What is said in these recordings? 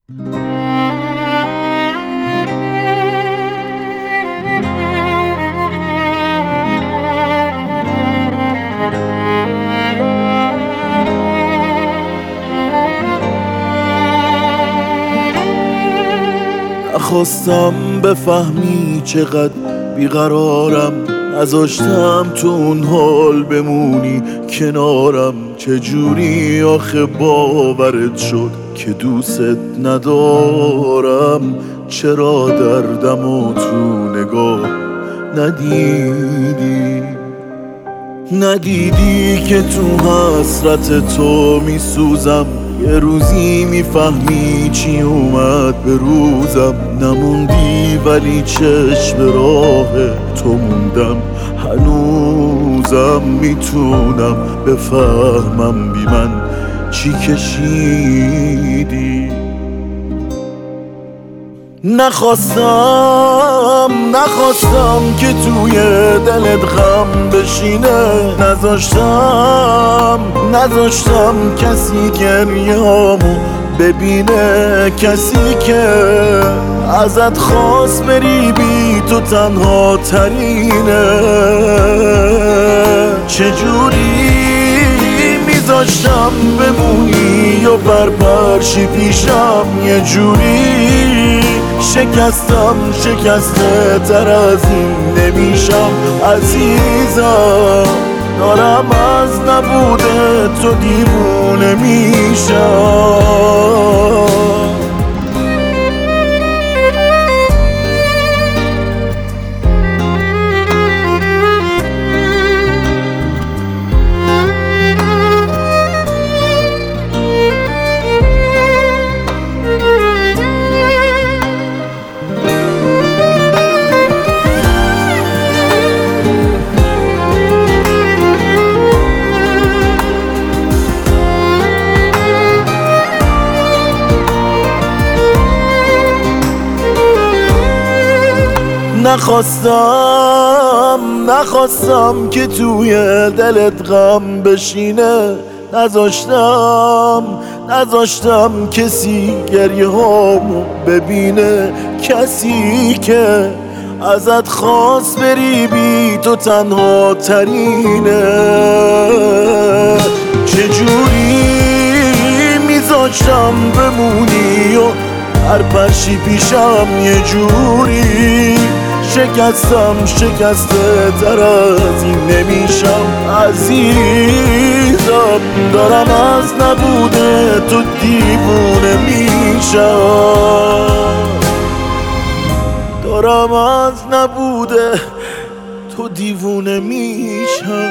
نخواستم بفهمی چقدر بیقرارم، نذاشتم تو اون حال بمونی کنارم. چجوری آخه باورت شد که دوست ندارم؟ چرا دردمو تو نگاه ندیدی که تو حسرت تو میسوزم؟ یه روزی میفهمی چی اومد به روزم. نموندی ولی چشم راه تو موندم. هنوزم میتونم بفهمم بی من چی کشیدی. نخواستم که توی دلت غم بشینه. نذاشتم کسی گریه‌هامو ببینه. کسی که ازت خواست بری بی تو تنها ترینه. چجوری میذاشتم بمونی و برپرشی پیشم؟ یه جوری شکسته تر از این نمیشم عزیزم. دارم از نبوده تو دیوونه میشم. نخواستم که توی دلت غم بشینه. نذاشتم کسی گریه‌هامو ببینه. کسی که ازت خواست بری بی تو تنها ترینه. چجوری میذاشتم بمونی و هر پرشی پیشم؟ یه جوری شکسته تر از این نمیشم عزیزم. دارم از نبوده تو دیوونه میشم. دارم از نبوده تو دیوونه میشم.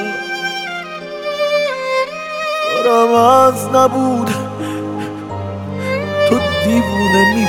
دارم از نبوده تو دیوونه میشم.